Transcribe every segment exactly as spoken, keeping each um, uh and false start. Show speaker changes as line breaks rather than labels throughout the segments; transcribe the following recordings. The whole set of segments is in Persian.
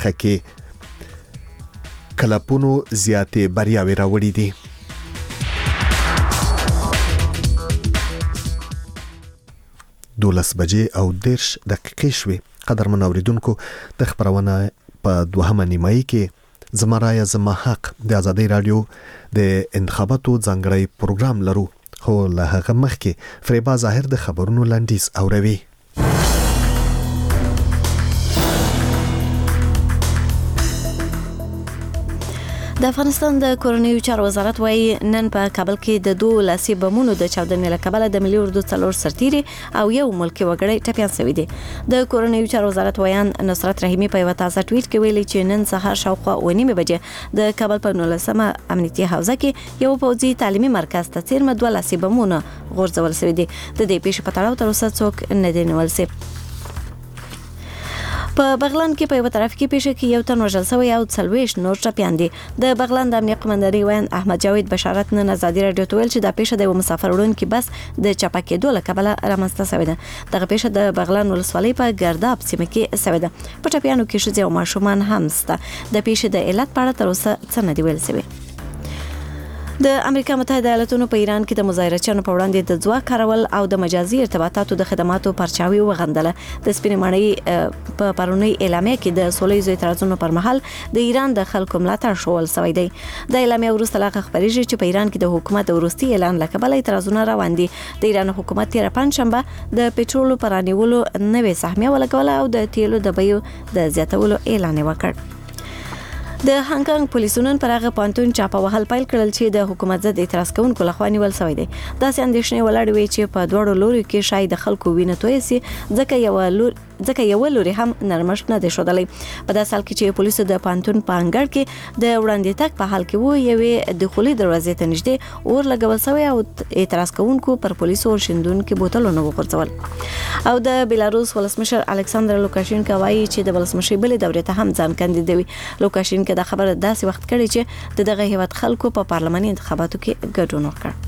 برخه کې کلپونو زیاتې بریاوې راوړې دي. دولس بجې او دیرش دقیقې شوې. قدرمن اوریدونکو، د خبرونه په دوهمه نیمایي کې زما رایه زما حق د آزادۍ رادیو د انتخاباتو ځانګړی پروګرام لرو، خو له هغه مخکې فریبا ظاهر د خبرونو لنډیز اوروي.
د افغانستان د کورنیو چارو وزارت وايي نن په کابل کې د دوه لاسي بمونو د چاودنې له کبله د ملي اردو څلور سرتیري او یو ملکي وګړی ټپیان شوي دي. د کورنیو چارو وزارت وایان نصرت رحیمي په یو تازه ټویټ کې ویلي چې نن سهار شاوخوا اوه نیمې بجې د کابل په نولسمه امنیتي حوزه کې یو پوځي تعلیمي مرکز ته څیرمه دوه لاسي بمونه غورځول شوي دي. د دې پیښې په تړاو تر اوسه څوک نه دي نیول شوي. په بغلان کې په یو طرف کې پیښه کې یو تن وژل شوی او څلوېښت نور ټپیان دي. د بغلان د امنیت قومندانۍ ویان احمد جاوید بشارت نن ازادي رادیو ته ویل چې دا پیښه د یو مسافر وړونکي بس د چپه کېدو له کبله رامنځته شوې ده. دغه پیښه د بغلان ولسوالۍ په ګرداب سیمه کې شوې ده. په ټپیانو کې ښځې او ماشومان هم شته. د پیښې د علت په اړه تر اوسه څه نه دي ویل شوي. د امریکا متحده ایالاتونو په ایران کې د مظاهرچیانو په وړاندې د ځواک کارول او د مجازي ارتباطاتو د خدماتو پرچاوي وغندله. د سپینې ماڼۍ په پرونی اعلامیه کې د سولهییزو اعتراضونو پر مهال د ایران د خلکو ملاتړ شول شوی دی. د اعلامیه وروسته لا خبرېږي چې په ایران کې د حکومت د وروستي اعلان له کبله اعتراضونه روان دي. د ایران حکومت تېره پنجشنبه د پټرولو پر رانیولو نوې سهمیه ولګوله او د تیلو د بیو د زیاتولو اعلان وکړ. د هانګ کانګ پولیسو نن پر هغه پانتون چاپه وهل پیل کړل چې د حکومت ضد اعتراض کوونکو لخوا نیول شوی دی. داسې اندېښنې ولاړې وې چې په دواړو لوري کې شاید د خلکو وینه توی سي، ځکه یو لور ځکه یو لوري هم نرمښت نه دی ښودلی. په داسې حال کې چې پولیسو د پانتون په انګړ کې د وړاندې تګ په حال کې وو، یوې دخولي دروازې ته نږدې اور لګول شوی او اعتراض کوونکو پر پولیسو ورشندونکي بوتلونه وغورځول. او د بیلاروس ولسمشر الکساندر لوکاشینکا وایي چې د ولسمشۍ بلې دورې ته هم ځان کاندیدوي. لوکاشینکا دا خبره داسې وخت کړي چې د دغه هیواد خلکو په پارلماني انتخاباتو کې ګډون وکړ.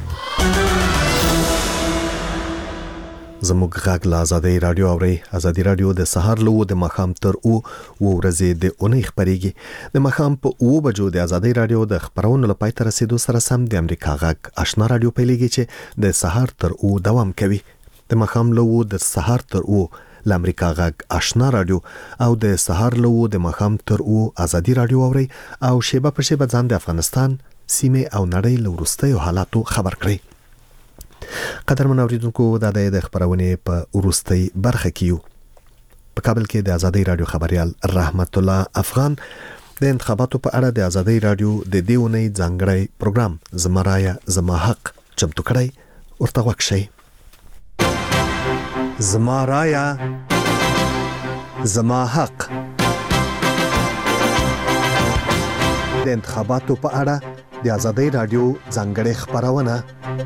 زموږ غږ له آزادۍ رادیو اوري. آزادۍ رادیو د سهار له د ماښام تر او و ورځې د اونۍ خبريږي. د ماښام په او بجو د آزادۍ رادیو د خبرونو لپاره تر رسیدو سره سم د امریکا غږ آشنا رادیو پیلېږي چې د سهار تر او دوام کوي. د ماښام له د سهار تر او ل امریکا غږ آشنا رادیو او د سهار له د ماښام تر او آزادۍ رادیو اوري او شیبه په شیبه ځان د افغانستان سیمه او نړۍ له وروستیو حالاتو خبر کړي. قدرمن اوریدونکو، دا د خبرونه په وروستۍ برخه کې یو. په کابل کې د آزادۍ رادیو خبريال رحمت الله افغان د انتخاباتو په اړه د آزادۍ رادیو د دیونی ځانګړی پروګرام زما رایه زما حق چمتو کړی. ورته وکشي زما رایه زما حق د انتخاباتو په اړه د آزادۍ رادیو ځانګړی خبرونه.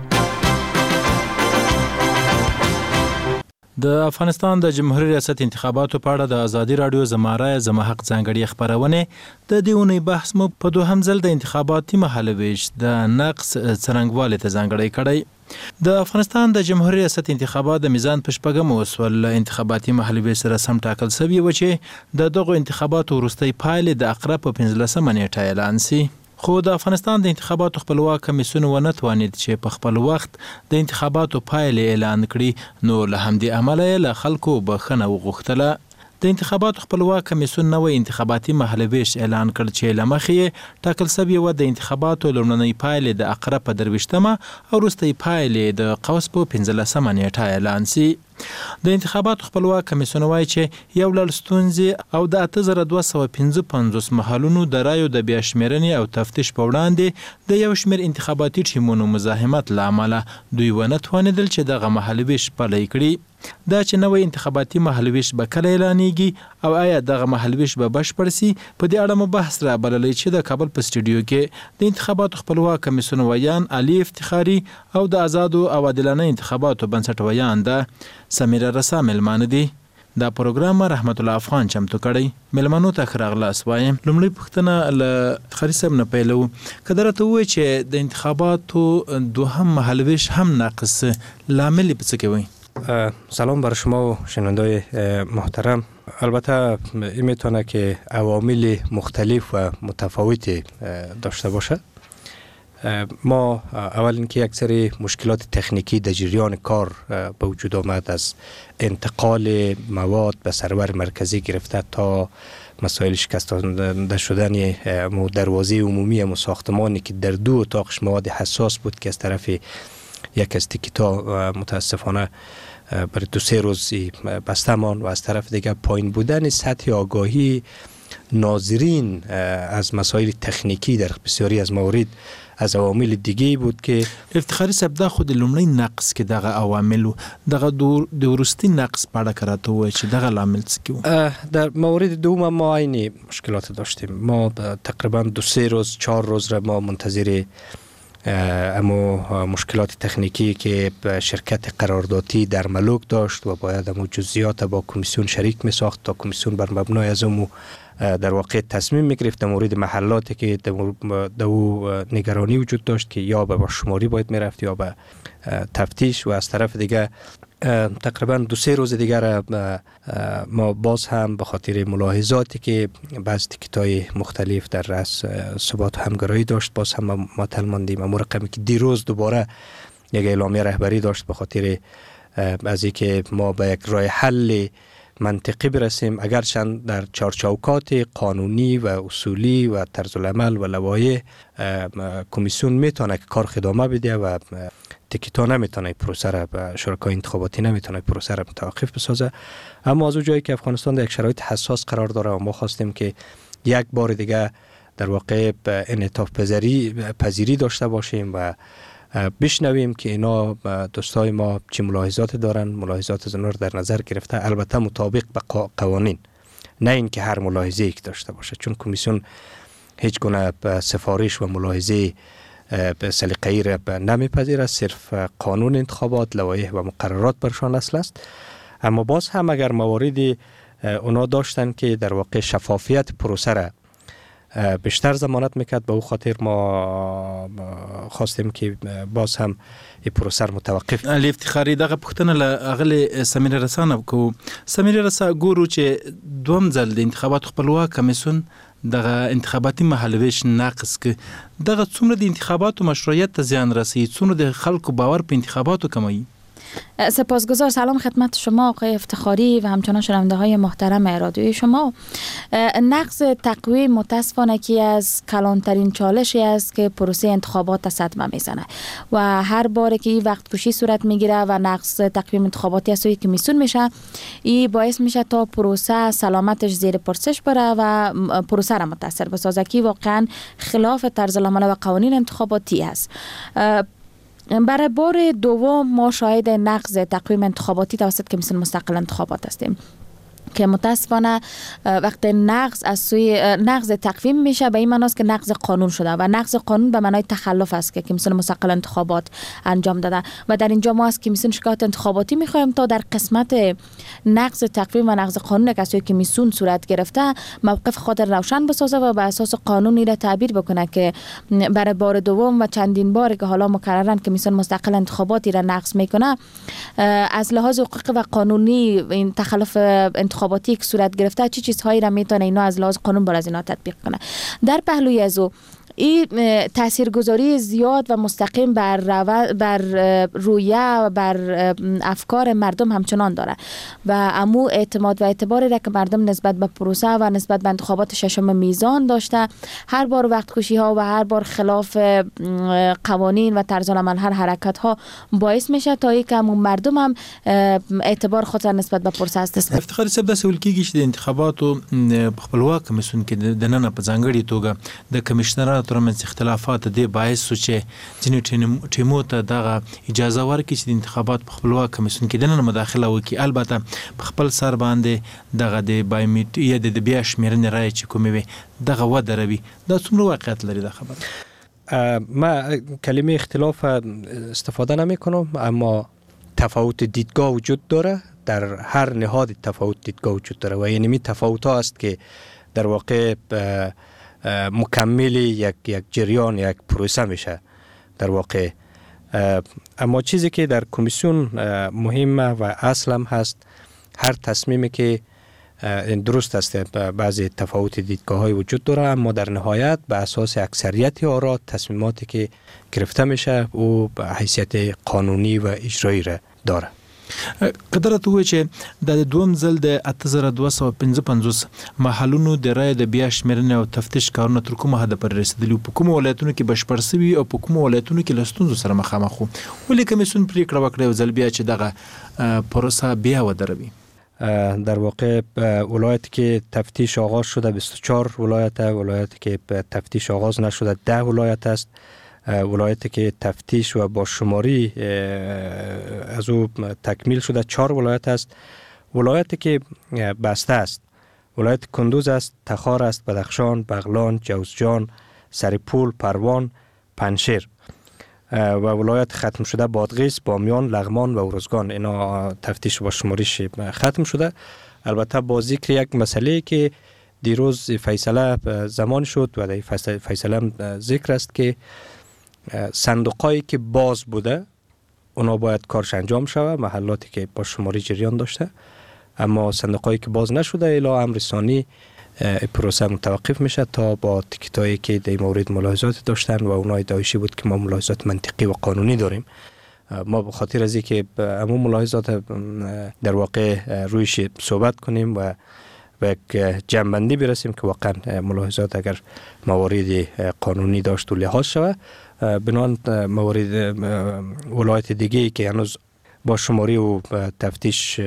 د افغانستان د جمهوریت ریاست انتخاباتو په اړه د آزادۍ رادیو زما رایه زما حق ځانګړي خبرونه د دیونی بحث مو په دوهم ځل د انتخاباتي مهالويش د نقص څرنګوالي ته ځانګړي کړی. د افغانستان د جمهوریت ریاست انتخابات د میزان په شپږم وسول انتخاباتي مهالويش سره سم ټاکل شوی و چې د دغه انتخاباتو وروستۍ پایلې د اقرب په پنځلسمه نیټه اعلان شي. خو د افغانستان د انتخاباتو خپلواک کمیسیون ونه توانید چې په خپل وخت د انتخاباتو پایلې اعلان کړي، نو له همدې امله له خلکو بخښنه وغوښتله. د انتخاباتو خپلواک کمیسیون نوې انتخاباتي مهالويش اعلان کړ چې له مخې ټاکل شوی و د انتخاباتو لومړنۍ پایلې د اقرب په درویشتمه او وروستۍ پایلې د قوس په پنځلسمه نیټه اعلان شي. د انتخاباتو خپلواک کمیسیون وایي چې یو لړ ستونزې او د اته زره دوه سوه پنځه پنځوس محلونو د رایو د بیا شمیرنې او تفتیش په وړاندې د یو شمېر انتخاباتي ټیمونو مزاحمت له امله دوی ونه توانېدل چې دغه مهالويش پلی کړي. دا چې نوې انتخاباتي مهالويش به کله اعلانېږي او آیا دغه مهالويش به بشپړ سي، په دې اړه مو بحث را بللی چې د کابل په سټوډیو کې د انتخاباتو خپلواک کمیسیون ویان علي افتخاري او د آزادو او عادلانه انتخاباتو بنسټ ویان ده سمیره رسا ملمانه دي. دا پروګرام رحمت الله افغان چمتو کړی. ملمنو ته ښه راغلاست وایم. لومړی پوښتنه له خاري صاحب نه پیلو. که درته ووایي چې د انتخاباتو دوهم مهالويش هم ناقص، لامل یې په څه کې وایي؟
سلام بر شما و شنوندای محترم. البته این میتونه که عوامل مختلف و متفاوتی داشته باشه. ما اول اینکه یک سری مشکلات تکنیکی در جریان کار به وجود آمد، از انتقال مواد به سرور مرکزی گرفته تا مسائل شکستانده شدن دروازه عمومی ساختمانی که در دو اتاقش مواد حساس بود که از طرف یک از تیکیتا متاسفانه برای دو سه روز بسته ماند، و از طرف دیگر پایین بودن سطح آگاهی ناظرین از مسائل تکنیکی در بسیاری از موارد از عوامل دیگه بود که
افتخاری صاحب دا خود لومړی نقص کې دغه عوامل دغه د ورستي نقص په اړه کراته وای چې دغه لامل څه کیو.
در مورد دوم ما عین مشکلات داشتیم. ما تقریبا دو سه روز چهار روز را ما منتظر اما مشکلات تکنیکی که شرکت قراردادی در ملوک داشت و باید امو جزئیات با کمیسیون شریک می ساخت تا کمیسیون بر مبنای از امو در واقع تصمیم می گرفت در مورد محلاتی که در او نگرانی وجود داشت که یا به شماری باید می رفت یا به تفتیش. و از طرف دیگه تقریبا دو سه روز دیگر ما باز هم به خاطر ملاحظاتی که بعض تیکتای مختلف در رأس ثبات و همگرایی داشت باز هم معطل ماندیم. اما رقمی که دیروز دوباره یک اعلامیه رهبری داشت به خاطر از اینکه ما به یک راه حل منطقی برسیم، اگرچند در چارچوکات قانونی و اصولی و طرز العمل و لوایح کمیسیون میتونه که کار ادامه بده و تیکیتا نمیتونه پروسه را به شرکای انتخاباتی نمیتونه پروسه را متوقف بسازه. اما از اون جایی که افغانستان در یک شرایط حساس قرار داره و ما خواستیم که یک بار دیگه در واقع انعطاف پذیری داشته باشیم و بشنویم که اینا دوستای ما چه ملاحظات دارن، ملاحظات زنور در نظر گرفته، البته مطابق به قوانین، نه اینکه هر ملاحظه یک داشته باشه، چون کمیسیون هیچ گونه سفارش و ملاحظه به سلیقه‌ای را نمیپذیره، صرف قانون انتخابات، لوایح و مقررات برشان اصل است. اما باز هم اگر مواردی اونا داشتن که در واقع شفافیت پروسه را بیشتر ضمانت میکرد، به او خاطر ما خواستیم که باز هم این پروسه متوقف.
علی افتخاری دغه پښتنه له اغلی سمیر رسانه کو سمیر رسا ګورو چې دوم ځل د انتخابات خپلواک کمیسیون دغه انتخاباتي محلویش ناقص ک دغه څومره د انتخاباتو مشروعیت ته زیان رسي، څومره د خلکو باور په انتخاباتو کموي.
سپاسگزار. سلام خدمت شما آقای افتخاری و همچنان شنونده های محترم رادیوی شما. نقض تقویم متاسفانه که از کلانترین چالشی است که پروسه انتخابات صدمه میزنه و هر بار که این وقت کشی صورت میگیره و نقض تقویم انتخاباتی از سوی کمیسیون میشه، این باعث میشه تا پروسه سلامتش زیر پرسش بره و پروسه را متاثر بسازه که واقعا خلاف طرز العمل و قوانین انتخاباتی است. برای بار دوم ما شاهد نقض تقویم انتخاباتی توسط کمیسیون مستقل انتخابات هستیم که متاسفانه وقت نقض از سوی نقض تقویم میشه به این معناست که نقض قانون شده و نقض قانون به معنای تخلف است که کمیسیون مستقل انتخابات انجام داده و در اینجا ما از کمیسیون شکایت انتخاباتی میخوایم تا در قسمت نقض تقویم و نقض قانون که از سوی کمیسیون صورت گرفته موقف خود روشن بسازه و به اساس قانونی را تعبیر بکنه که برای بار دوم و چندین بار که حالا مکررا کمیسیون مستقل انتخاباتی را نقض میکنه از لحاظ حقوقی و قانونی این تخلف انتخاباتی که صورت گرفته چی چیزهایی را میتونه اینا از لحاظ قانون بر از اینا تطبیق کنه. در پهلوی از او این تاثیرگذاری زیاد و مستقیم بر رو... بر رویه و بر افکار مردم همچنان داره و امو اعتماد و اعتباری را که مردم نسبت به پروسه و نسبت به انتخابات ششم میزان داشته، هر بار وقت کشی ها و هر بار خلاف قوانین و طرز العمل هر حرکت ها باعث میشه تا اینکه امو مردم هم اعتبار خود را نسبت به پروسه است.
افتخاری صاحب داسې ول کېږي چې د انتخاباتو خپلواک کمیسیون کې د نن په ځانګړي توګه د کمشنرانو ترمنځ اختلافات د باعث شو چې ځینې ټیمو ته دغه اجازه ورکړي چې د انتخابات په خپلواک کمیسیون کې دننه مداخله وکړي. البته په خپل سر باندې دغه د بایومیټ یا د بیا شمیرنې رایې چې کومې وي دغه ودروي. دا څومره واقعیت لري دا خبره؟
ما کلمه اختلاف استفاده نمی کنم، اما تفاوت دیدگاه وجود داره، در هر نهاد تفاوت دیدگاه وجود داره و یعنی می تفاوت ها است که در واقع مکمل یک یک جریان یک پروسه میشه در واقع. اما چیزی که در کمیسیون مهمه و اصل هم هست، هر تصمیمی که این درست است بعضی تفاوت دیدگاه های وجود داره، اما در نهایت به اساس اکثریت آرا تصمیماتی که گرفته میشه او به حیثیت قانونی و اجرایی را داره.
قدرت وی چې د دوم ځل د اته زره دوه سوه پنځه پنځوس محلونو د رای د بیا شمیرنې او تفتیش کارونه تر کومه حده پورې رسیدلي، په کومو ولایتونو کې بشپړ سوي او په کومو ولایتونو کې له ستونزو سره مخامخ وو، ولې کمیسیون پرېکړه وکړه یو ځل بیا چې دغه پروسه بیا ودروي؟
در واقع ولایتی که تفتیش آغاز شده بیست و چهار ولایت، ولایتی که تفتیش آغاز نشده ده ولایت است، ولایتی که تفتیش و با شماری از او تکمیل شده چهار ولایت است. ولایتی که بسته است ولایت کندوز است، تخار است، بدخشان، بغلان، جوزجان، سرپول، پروان، پنشیر و ولایت ختم شده بادغیس، بامیان، لغمان و ارزگان. اینا تفتیش با شماریش ختم شده. البته با ذکر یک مسئله که دیروز فیصله زمان شد و در فیصله ذکر است که صندوقایی که باز بوده اونا باید کارش انجام شود، محلاتی که با شماری جریان داشته، اما صندوقایی که باز نشده الی امر ثانی پروسه متوقف میشه تا با تیکتایی که در مورد ملاحظات داشتن و اونای دایشی بود که ما ملاحظات منطقی و قانونی داریم. ما به خاطر از اینکه همون ملاحظات در واقع رویش صحبت کنیم و و یک جنبندی برسیم که واقعا ملاحظات اگر موارد قانونی داشت و لحاظ شود، بنان موارد ولایت دیگه که هنوز با شماری و تفتیش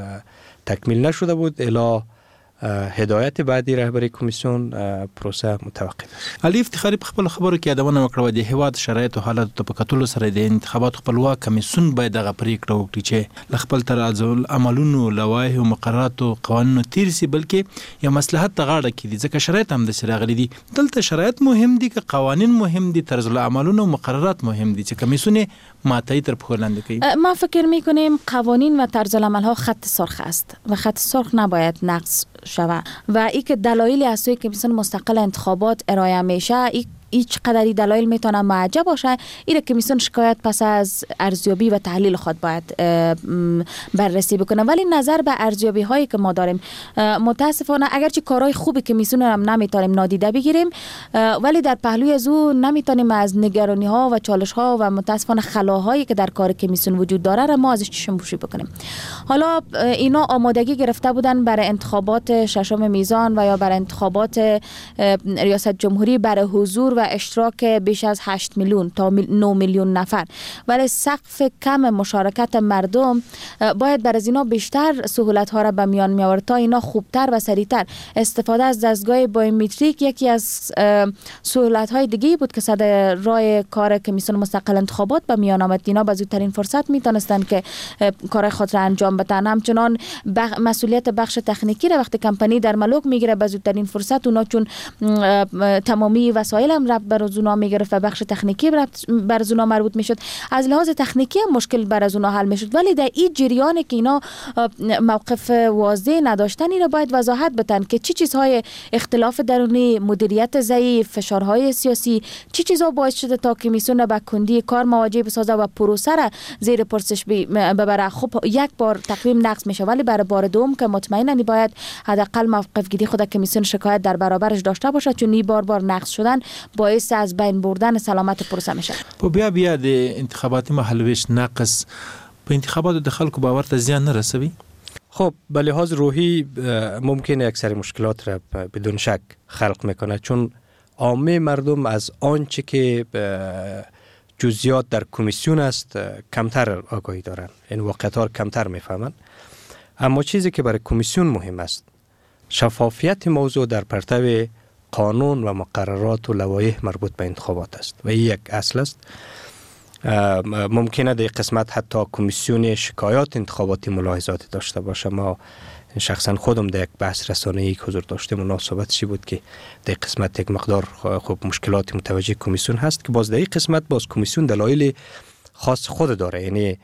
تکمیل نشده بود الی هدایت بعدی رهبری کمیسیون پروسه متوقف است.
علي افتخاري په خپل خبرو کې یادونه وکړه د هیواد شرایط او حالات په کتلو سره د انتخابات خپلواک کمیسیون باید دغه پریکړه وکړي چې خپل ترازل عملونو لوایح او مقررات او قوانینو تیر سي، بلکې یا مصلحت ته غاړه کړي، ځکه شرایط هم د سراغلي دي. دلته شرایط مهم دي که قوانین مهم دي، طرز العملونو او مقررات مهم دي چې کمیسیون ماتایی تر پخو لاندې کوي؟
ما فکر میکنیم قوانین و طرز العمل ها خط سرخ است و خط سرخ نباید نقض شود و ای که دلایلی از سوی کمیسیون مستقل انتخابات ارائه میشه ای هیچ قدری دلایل میتونه معجب باشه، این کمیسیون شکایت پس از ارزیابی و تحلیل خود باید بررسی بکنه. ولی نظر به ارزیابی هایی که ما داریم متاسفانه اگرچه کارهای خوب کمیسیون هم نمیتونیم نادیده بگیریم، ولی در پهلوی از او نمیتونیم از نگرانی ها و چالش ها و متاسفانه خلاهایی که در کار کمیسیون وجود داره را ما ازش چشم پوشی بکنیم. حالا اینا آمادگی گرفته بودن برای انتخابات ششم میزان و یا برای انتخابات ریاست جمهوری برای حضور و اشتراک بیش از هشت میلیون تا نه میلیون نفر، ولی سقف کم مشارکت مردم باید بر از اینا بیشتر سهولت ها را به میان می آورد تا اینا خوبتر و سریعتر. استفاده از دستگاه بایومتریک یکی از سهولت های دیگه بود که صد رای کار کمیسیون مستقل انتخابات به میان آمد. اینا به زودترین فرصت می تونستن که کار خود را انجام بدن. همچنان بخ... مسئولیت بخش تکنیکی را وقتی کمپانی در ملک میگیره به زودترین فرصت، اونا چون تمامی وسایل هم رفت بر از اونا میگرفت و بخش تکنیکی بر از اونا مربوط میشد، از لحاظ تکنیکی هم مشکل بر از اونا حل میشد. ولی در این جریان که اینا موقف واضح نداشتن، اینا باید وضاحت بدن که چی چیزهای اختلاف درونی، مدیریت ضعیف، فشارهای سیاسی، چی چیزها باعث شده تا کمیسیون با کندی کار مواجه بسازه و پروسه را زیر پرسش ببره. خب یک بار تقویم نقض میشه، ولی برای بار دوم که مطمئنا باید حداقل موقف گیری خود کمیسیون شکایت در برابرش داشته باشه، چون این بار بار نقض شدن باعث از بین بردن سلامت پروسه میشه.
په بیا بیا د انتخاباتي محلویش ناقص په انتخاباتو د خلکو باور ته زیان نه رسوي؟
خب به لحاظ روحی ممکنه اکثر مشکلات را بدون شک خلق میکنه، چون عامه مردم از آنچه که جزئیات در کمیسیون است کمتر آگاهی دارن، این واقعیت ها کمتر میفهمن. اما چیزی که برای کمیسیون مهم است شفافیت موضوع در پرتو قانون و مقررات و لوایح مربوط به انتخابات است و این یک اصل است. ممکنه در قسمت حتی کمیسیون شکایات انتخاباتی ملاحظات داشته باشه. ما شخصا خودم در یک بحث رسانه‌ای که حضور داشتم مناسبتشی بود که در قسمت یک مقدار خب مشکلات متوجه کمیسیون هست که باز در این قسمت باز کمیسیون دلایل خاص خود داره. یعنی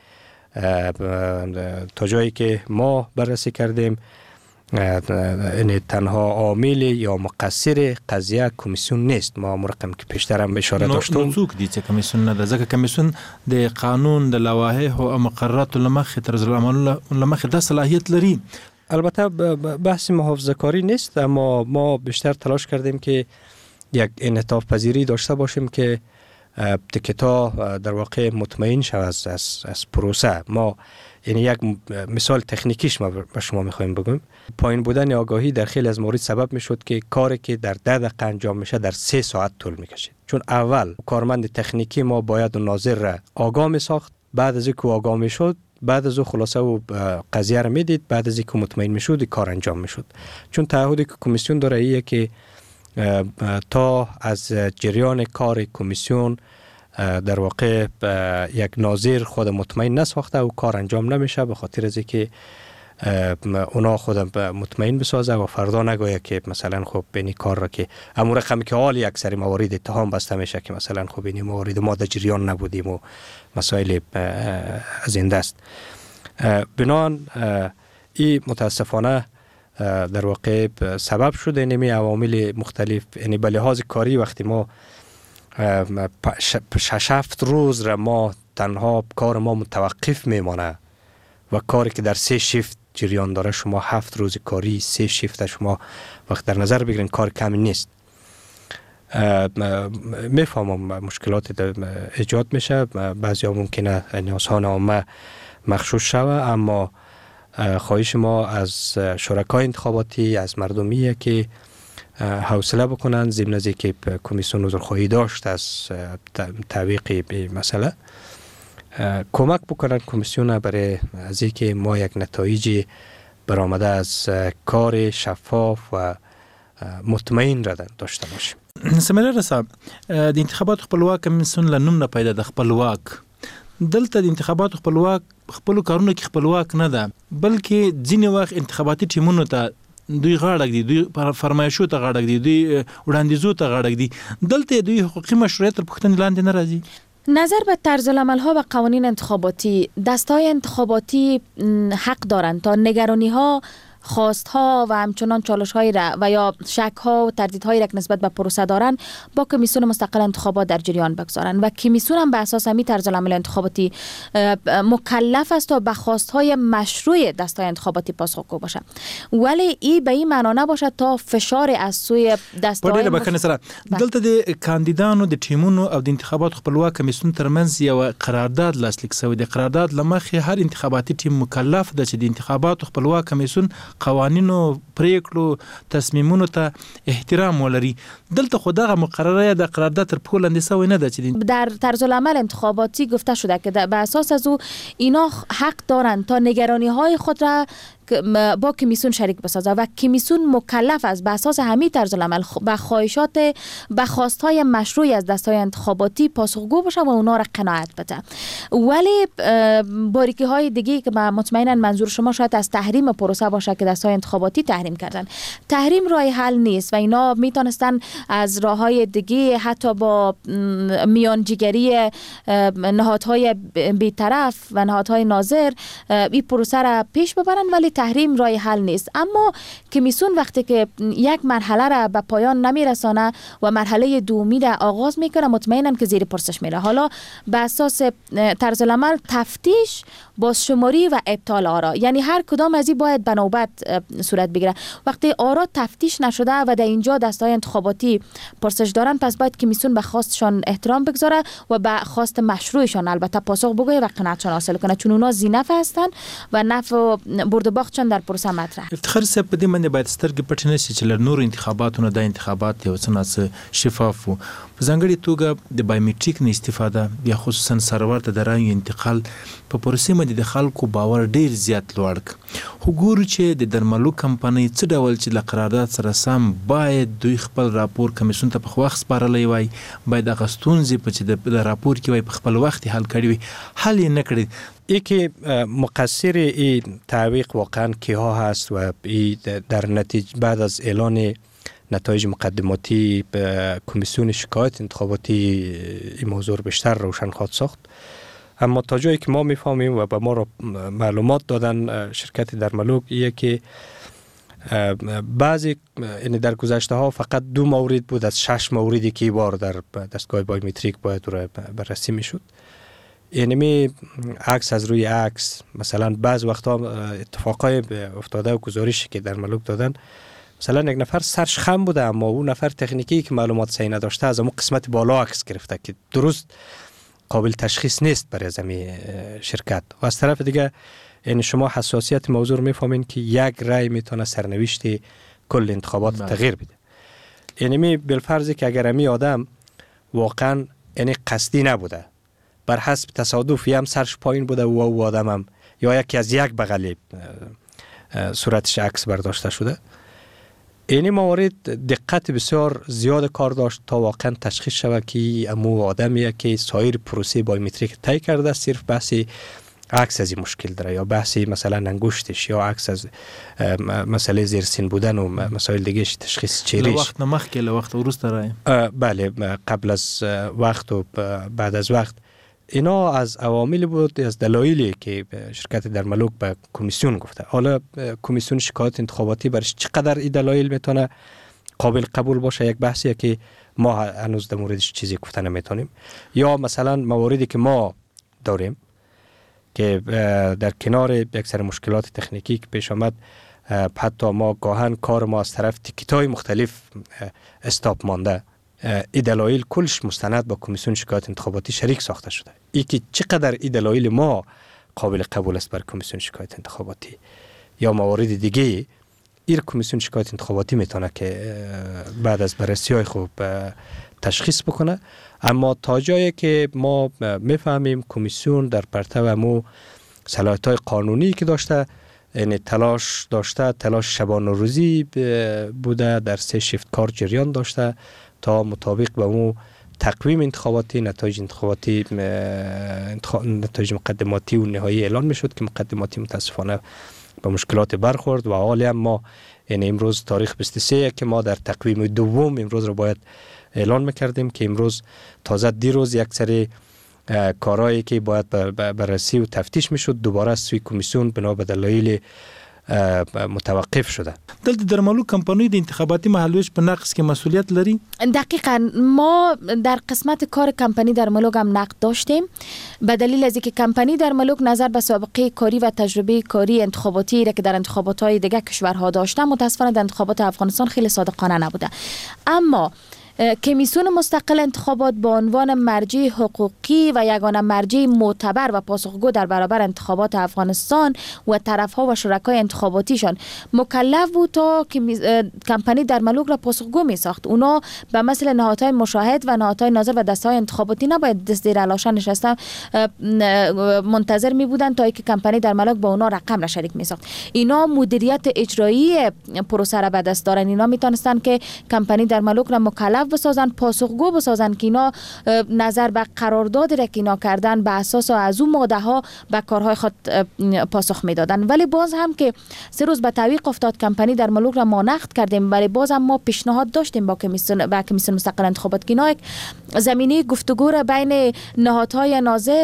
تا جایی که ما بررسی کردیم این تنها عامل یا مقصر قضیه کمیسیون نیست. ما مرقم که پیشتر هم اشاره داشتم
نو څوک دي چې کمیسیون نه ده، ځکه کمیسیون د قانون د لوایح او مقررات لمخې طرز العمل لمخې د صلاحیت لري
البته بحث محافظه کاری نیست، اما ما بیشتر تلاش کردیم که یک انعطاف پذیری داشته باشیم که تیکتا در واقع مطمئن شود از, از, از پروسه. ما یعنی یک مثال تکنیکیش ما به شما میخوایم بگم، پایین بودن آگاهی در خیلی از مورد سبب میشد که کاری که در ده دقیقه انجام میشه در سه ساعت طول میکشید. چون اول کارمند تکنیکی ما باید ناظر را آگاه میساخت، بعد از اینکه آگاه میشد بعد از او خلاصه و قضیه را میدید، بعد از اینکه مطمئن میشد کار انجام میشد. چون تعهدی که کمیسیون داره ایه که تا از جریان کار کمیسیون در واقع یک ناظر خود مطمئن نساخته و کار انجام نمیشه، به خاطر از اینکه اونا خود مطمئن بسازه و فردا نگویه که مثلا خب بینی کار را که امور رقمی که حالی اکثر موارد اتهام بسته میشه که مثلا خب این موارد ما در جریان نبودیم و مسائل از این دست. بنان این متاسفانه در واقع سبب شده نمی عوامل مختلف، یعنی به لحاظ کاری وقتی ما شش هفت روز را ما تنها کار ما متوقف میمانه و کاری که در سه شیفت جریان داره، شما هفت روز کاری سه شیفت شما وقت در نظر بگیرین کار کمی نیست. میفهمم مشکلات ایجاد میشه، بعضی ها ممکنه نیازها عامه مخشوش شوه، اما خواهش ما از شرکای انتخاباتی از مردمیه که حوصله بکنن، ضمن از اینکه کمیسیون عذرخواهی داشت از تعویق به مسئله، کمک بکنن کمیسیون برای از اینکه ما یک نتایج برآمده از کار شفاف و مطمئن را داشته باشیم.
سمیلر رسا د انتخابات خپلواک کمیسیون لنوم نه پیدا د خپلواک دلته د انتخابات خپلواک خپل کارونه کې خپلواک نه ده، بلکې ځینې وخت انتخاباتي ټیمونو ته دوی غاړه دي، دوی فرمایشو ته غاړه دي، دوی وړاندیزو ته غاړه دي. دلته دوی حقوقي مشروعیت تر پوښتنې لاندې نه راځي.
نظر به طرزالعمل ها و قوانین انتخاباتی، دستای انتخاباتی حق دارند تا نگرانی ها، خواست ها و همچنان چالش های را و یا شک ها و تردید های را که نسبت به پروسه دارن با کمیسیون مستقل انتخابات در جریان بگذارن و کمیسیون هم به اساس همین طرزالعمل انتخاباتی مکلف است تا به خواست های مشروع دستای انتخاباتی پاسخگو باشه، ولی این به این معنا نباشه تا فشار از سوی دستای
په ډېره بخښنې سره دلته د کاندیدانو د ټیمونو او د انتخابات خپلواک کمیسیون ترمنځ یو قرارداد لاسلیک شوی دی. قرارداد لمخې هر انتخاباتي ټیم مکلف ده چې د انتخابات خپلواک کمیسیون قوانینو، پریکړو، تصمیمونو ته احترام ولري. دلته خو دغه مقرره د قرارداد تر پښو لاندې شوی نه ده چې
در طرزالعمل انتخاباتی گفته شده که به اساس از او اینا حق دارند تا نگرانی های خود را با کمیسیون شریک بسازه و کمیسیون مکلف است به اساس همین طرزالعمل به خواهشات به خواستهای مشروعی از دستای انتخاباتی پاسخگو باشه و اونا را قناعت بده. ولی باریکی های دیگه که مطمئنا منظور شما شاید از تحریم پروسه باشه که دستای انتخاباتی تحریم کردن. تحریم راه حل نیست و اینا میتونستن از راههای دیگه حتی با میانجیگری نهادهای بی‌طرف و نهادهای ناظر این پروسه را پیش ببرن، ولی تحریم راه حل نیست. اما کمیسیون وقتی که یک مرحله را به پایان نمیرسانه و مرحله دومی را آغاز میکنه، مطمئنم که زیر پرسش میره. حالا به اساس طرزالعمل تفتیش، بازشماری و ابطال آرا، یعنی هر کدام از این باید به نوبت صورت بگیره. وقتی آرا تفتیش نشده و در اینجا دستای انتخاباتی پرسش دارن، پس باید کمیسیون به خواستشان احترام بگذاره و به خواست مشروعشان البته پاسخ بگویه و قناعتشان حاصل کنه، چون اونا زینف هستن و نفع برد و باختشان در پروسه مطرح.
افتخار صاحب په دې باندې باید سترګې پټې نه شي چې له نورو انتخاباتونو د انتخابات یو څه ناڅه شفاف وو. په ځانګړې توګه د بایومټریک نه استفاده یا خصوصا سرور ته د رایو انتقال په پروسې باندې د خلکو باور ډیر زیات لوړ ک. خو ګورو چې د درملو کمپنۍ څه ډول چې له قرارداد سره سم باید دوی خپل راپور کمیسیون ته په وخت سپارلی وای، باید هغه ستونزې په چې د راپور کې وای په خپل وخت حل کړي وي، حل یې نه کړي.
ای که مقصر این تعویق واقعا کیها هست و در نتیجه بعد از اعلان نتایج مقدماتی به کمیسیون شکایت انتخاباتی این موضوع بیشتر روشن خواهد ساخت. اما تا جایی که ما میفهمیم و به ما را معلومات دادن شرکت درملوک ایه که بعضی یعنی در گذشته ها فقط دو مورد بود از شش موردی که بار در دستگاه بایومتریک باید رو بررسی میشد. اینمی عکس از روی عکس، مثلا بعض وقتا اتفاقای افتاده و گزارشی که در ملوک دادن، مثلا یک نفر سرش خم بوده اما اون نفر تکنیکی که معلومات صحیح نداشته از اون قسمت بالا عکس گرفته که درست قابل تشخیص نیست برای از شرکت. و از طرف دیگه یعنی شما حساسیت موضوع رو میفهمین که یک رای میتونه سرنوشت کل انتخابات تغییر بده. یعنی می بالفرض که اگر امی آدم واقعا یعنی قصدی نبوده، بر حسب تصادفی هم سرش پایین بوده و او آدم هم یا یکی از یک بغلی صورتش عکس برداشته شده، اینی موارد دقت بسیار زیاد کار داشت تا واقعا تشخیص شود که امو آدمیه که سایر پروسه بایومتریک طی کرده، صرف بحثی عکس از این مشکل داره یا بحثی مثلا انگشتش یا عکس از مسئله زیر سن بودن و مسائل دیگه تشخیص چهرهش.
وقت نمخ که وقت ورست داره.
بله، قبل از وقت و بعد از وقت. اینا از عوامل بود، از دلایلی که شرکت درملوک به کمیسیون گفته. حالا کمیسیون شکایت انتخاباتی برش چقدر این دلایل میتونه قابل قبول باشه یک بحثیه که ما هنوز در موردش چیزی گفته نمیتونیم. یا مثلا مواردی که ما داریم که در کنار یک سری مشکلات تکنیکی که پیش آمد، حتی ما گاهن کار ما از طرف تیکیت‌های مختلف استاپ مانده. این دلایل کلش مستند با کمیسیون شکایت انتخاباتی شریک ساخته شده. ای که چقدر این دلایل ما قابل قبول است بر کمیسیون شکایت انتخاباتی یا موارد دیگه، این کمیسیون شکایت انتخاباتی میتونه که بعد از بررسی های خوب تشخیص بکنه. اما تا جایی که ما میفهمیم کمیسیون در پرتو مو صلاحیت های قانونی که داشته، یعنی تلاش داشته، تلاش شبانه روزی بوده، در سه شیفت کار جریان داشته تا مطابق به مو تقویم انتخاباتی، نتایج انتخاباتی، نتایج مقدماتی و نهایی اعلان میشد که مقدماتی متاسفانه با مشکلات برخورد و حالی هم ما یعنی امروز تاریخ بیست و سه که ما در تقویم دوم امروز رو باید اعلان میکردیم که امروز تازه دیروز یک سری کارهایی که باید بررسی و تفتیش میشد دوباره از سوی کمیسیون بنا به دلایل متوقف شده.
دلته درملوک کمپانی د انتخاباتی محلویش په نقص کې مسئولیت لري؟
دقیقاً ما در قسمت کار کمپانی درملوک هم نقد داشتیم به دلیل از اینکه کمپانی درملوک نظر به سابقه کاری و تجربه کاری انتخاباتی را که در انتخابات‌های دیگه کشورها داشته متاسفانه در انتخابات افغانستان خیلی صادقانه نبوده. اما کمیسیون مستقل انتخابات با عنوان مرجع حقوقی و یگانه مرجع معتبر و پاسخگو در برابر انتخابات افغانستان و طرفها و شرکای انتخاباتیشان مکلف بود تا کمپانی درملوک را پاسخگو می ساخت. اونا به مثل نهادهای مشاهد و نهادهای ناظر و دسته‌های انتخاباتی نباید دست زیر علاشان نشسته منتظر می بودند تا اینکه کمپانی درملوک با اونا رقم را شریک می ساخت. اینا مدیریت اجرایی پروسه را به دست دارن. اینا میتونستن که کمپانی درملوک را مکلف بسازن، پاسخگو بسازن که اینا نظر به قرارداد را که اینا کردن به اساس از اون ماده ها به کارهای خود پاسخ میدادن. ولی باز هم که سه روز به تعویق افتاد کمپانی درملوک را ما نقد کردیم، ولی باز هم ما پیشنهاد داشتیم با کمیسیون با کمیسیون مستقل انتخابات که اینا یک زمینه گفتگو را بین نهادهای ناظر،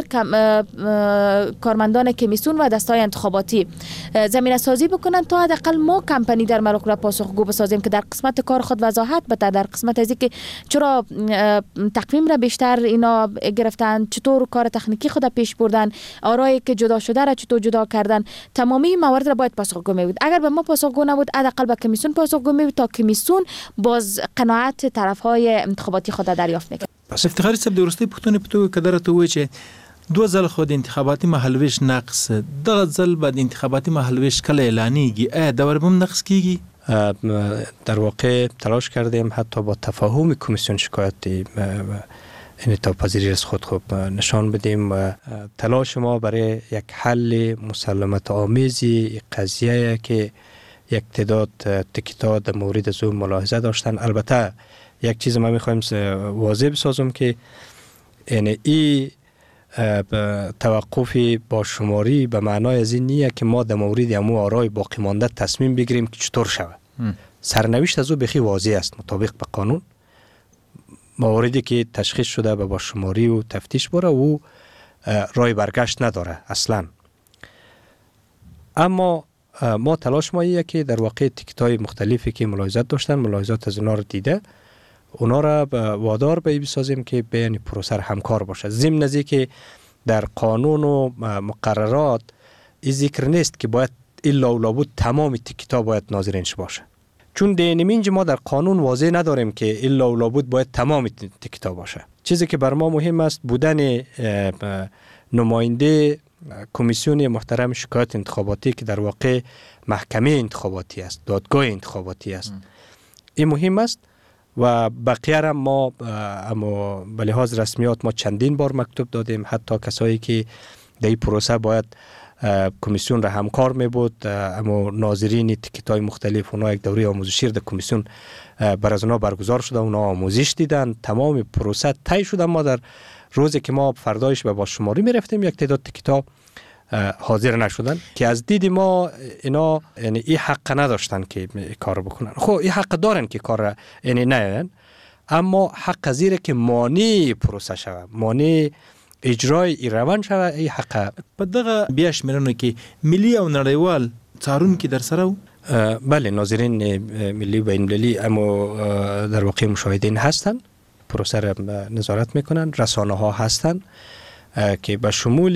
کارمندان کمیسیون و دستهای انتخاباتی زمینه سازی بکنن تا حداقل ما کمپانی درملوک را پاسخگو بسازیم که در قسمت کار خود وضاحت بده، در قسمت از اینکه چرا تقویم را بیشتر اینا گرفتن، چطور کار تکنیکی خود پیش بردن، آرایی که جدا شده را چطور جدا کردن، تمامی موارد را باید پاسخگو می بود. اگر به ما پاسخگو نبود حداقل به کمیسیون پاسخگو می بود تا کمیسیون باز قناعت طرفهای انتخاباتی خود دریافت میکرد.
افتخاری صاحب د ورستۍ پوښتنې په توګه که درته ووایي چې دوه ځله خو د انتخاباتي مهالویش نقص، دغه ځل به د انتخاباتي مهالویش کله اعلانیږي، آیا دور به هم نقص کیږي؟
در واقع تلاش کردیم حتی با تفاهم کمیسیون شکایتی انعطاف پذیری از خود خوب نشان بدیم و تلاش ما برای یک حل مسالمت آمیزی قضیه که یک تعداد تکیتا در مورد از اون ملاحظه داشتن. البته یک چیز ما میخوایم واضح بسازم که یعنی این توقف با شماری به معنای از این نیه که ما در مورد امو آرای باقی مانده تصمیم بگیریم که چطور شود. سرنوشت از او بخی واضح است مطابق به قانون. مواردی که تشخیص شده به با شماری و تفتیش بره و رای برگشت نداره اصلا. اما ما تلاش ما ایه که در واقع تیکت‌های مختلفی که ملاحظات داشتن ملاحظات از اونا رو دیده، اونا را وادار به بسازیم که بین پروسه همکار باشه. ضمن از که در قانون و مقررات این ذکر نیست که باید الا و لابد تمام تیکتا باید ناظرینش باشه، چون دینمینج ما در قانون واضح نداریم که الا و لابد باید تمام تیکتا باشه. چیزی که بر ما مهم است بودن نماینده کمیسیون محترم شکایت انتخاباتی که در واقع محکمه انتخاباتی است، دادگاه انتخاباتی است. ام. این مهم است و بقیه را ما اما به لحاظ رسمیات ما چندین بار مکتوب دادیم، حتی کسایی که در این پروسه باید کمیسیون را همکار می بود، اما ناظرین تیکت‌های مختلف اونا یک دوره آموزشی در کمیسیون بر از اونا برگزار شده، اونا آموزش دیدن، تمام پروسه طی شده. ما در روزی که ما فردایش به بازشماری می رفتیم یک تعداد تیکت‌ها حاضر نشدن که از دید ما اینا یعنی این حق نداشتن که کار بکنن. خب این حق دارن که کار یعنی نه، اما حق زیره که مانع پروسه شود، مانع اجرای ای روان شود، ای حق.
په دغه بیا شمیرنه کې ملي او نړیوال څارونکي در سره و؟
بله، ناظرین ملی و بین‌المللی اما در واقع مشاهدین هستن، پروسه را نظارت میکنن، رسانه ها هستن که به شمول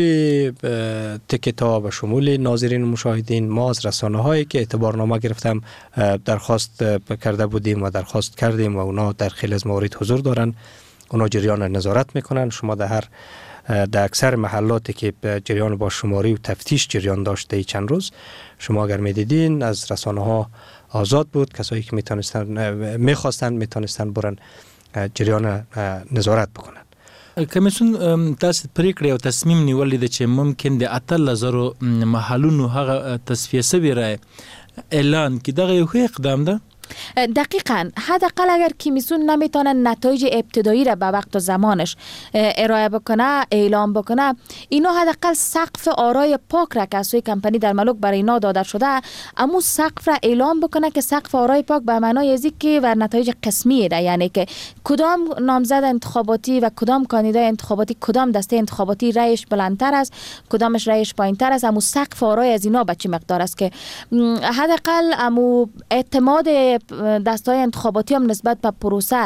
تیکتا، به شمول ناظرین و مشاهدین، ما از رسانه هایی که اعتبارنامه گرفتم درخواست کرده بودیم و درخواست کردیم و اونا در خیلی از موارد حضور دارن، اونا جریان نظارت میکنن. شما در هر در اکثر محلاتی که جریان با شماری و تفتیش جریان داشته چند روز، شما اگر میدیدین از رسانه ها آزاد بود، کسایی که میتونستن میخواستن میتونستن برن جریان نظارت بکنن.
کمیسیون تاسو پریکړه او تصمیم نیولې ده چې ممکن د اتل زرو محلونو هغه تصفیه سوي رای اعلان کی دغه یو اقدام ده.
دقیقاً حداقل اگر کمیسیون نمیتونه نتایج ابتدایی را به وقت و زمانش ارائه بکنه، اعلام بکنه، اینا حداقل سقف آرای پاک را که از سوی کمپانی در ملک برای اینا داده شده، اما سقف را اعلام بکنه که سقف آرای پاک به معنای ازی که و نتایج قسمی ده، یعنی که کدام نامزد انتخاباتی و کدام کاندیدای انتخاباتی، کدام دسته انتخاباتی رایش بلندتر است، کدامش رایش پایینتر است، اما سقف آرای از اینا به چه مقدار است که حداقل اما اعتماد دستای انتخاباتی هم نسبت به پروسه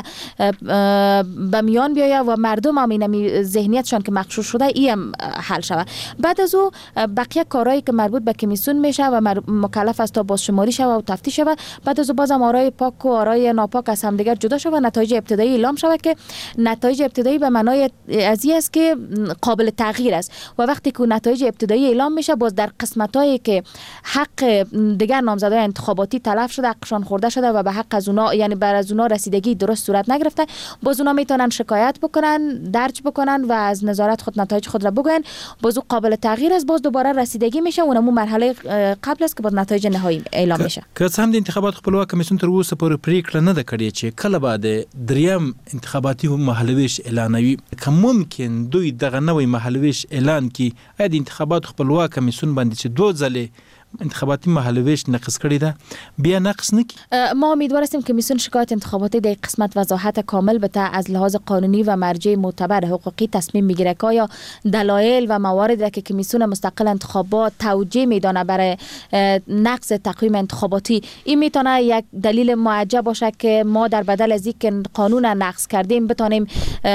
به میان بیاید و مردم هم این ذهنیتشان که مغشوش شده ای هم حل شود. بعد از او بقیه کارهایی که مربوط به کمیسیون میشه و مکلف است تا بازشماری شود و تفتیش شود، بعد از او بازم آرای پاک و آرای ناپاک از هم دیگر جدا شود و نتایج ابتدایی اعلام شود که نتایج ابتدایی به معنای از این است که قابل تغییر است و وقتی که نتایج ابتدایی اعلام میشه، باز در قسمتایی که حق دیگر نامزدای انتخاباتی تلف شده، حقشان خورده شده و به حق از اونا یعنی بر از اونا رسیدگی درست صورت نگرفته، باز اونا میتونن شکایت بکنن، درج بکنن و از نظارت خود نتایج خود را بگوین، باز او قابل تغییر است، باز دوباره رسیدگی میشه، اونمو مرحله قبل است که باز نتایج نهایی اعلام میشه.
که هم د انتخابات خپلواک کمیسیون تر اوسه پورې پریکړه نه ده کړې چې کله بعد دریم انتخاباتي محلویش اعلانوي، که ممکن دوی دغه نوې محلویش اعلان کی اې د انتخابات خپلواک کمیسیون باندې چې دوه ځله انتخاباتی محلویش نقص کړی ده بیا نقص نکی.
ما امیدوار هستیم کمیسیون شکایت انتخاباتی در قسمت وضاحت کامل بده، از لحاظ قانونی و مرجع معتبر حقوقی تصمیم میگیره که آیا دلایل و مواردی که کمیسیون مستقل انتخابات توجیه میدانه برای نقض تقویم انتخاباتی، این میتونه یک دلیل موجه باشه که ما در بدل از اینکه قانون نقض کردیم بتونیم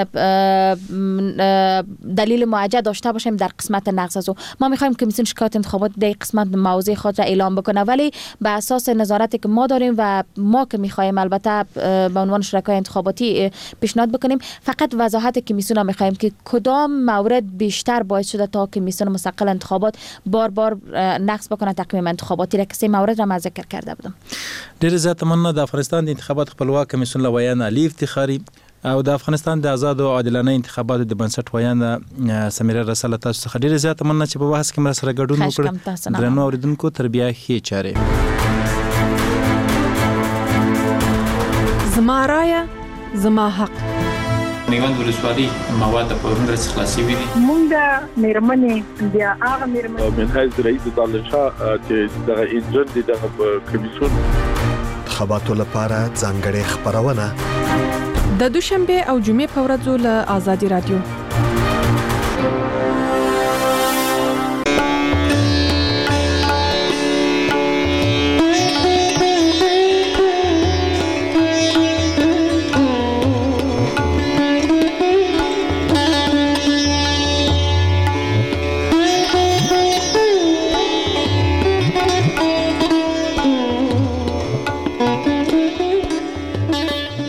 دلیل موجه داشته باشیم در قسمت نقض از او. ما میخوایم کمیسیون شکایت انتخابات در قسمت موضوع خود را اعلام بکنه، ولی به اساس نظارتی که ما داریم و ما که میخوایم البته به عنوان شرکای انتخاباتی پیشنهاد بکنیم، فقط وضاحت کمیسیون میخوایم که کدام مورد بیشتر باعث شده تا کمیسیون مستقل انتخابات بار بار نقض بکنه تقویم انتخاباتی را، که سه مورد را من ذکر کرده بودم.
ډیر زیات مننه. د افغانستان د انتخابات خپلواک کمیسیون لویان علي افتخاری او د افغانستان د آزاد او عادلانه انتخاباتو د بنسټ ویاند سمیره رساله، تاسو څخه ډیر زیات مننه چې په بحث کې مر سره ګډون وکړ. درنو اوریدونکو تر بیا ښې چارې.
زما رایه زما حق.
میوند ولسوالي مواد په ورنده څخه خلاصي وي.
مونږ د میرمنې بیا هغه میرمنې
من حیث رئیس دالشاه چې دغه انجن د دغه کمیسیون
انتخاباتو لپاره ځانګړې خبرونه
د دوشنبه او جمعې په ورځو له آزادي رادیو.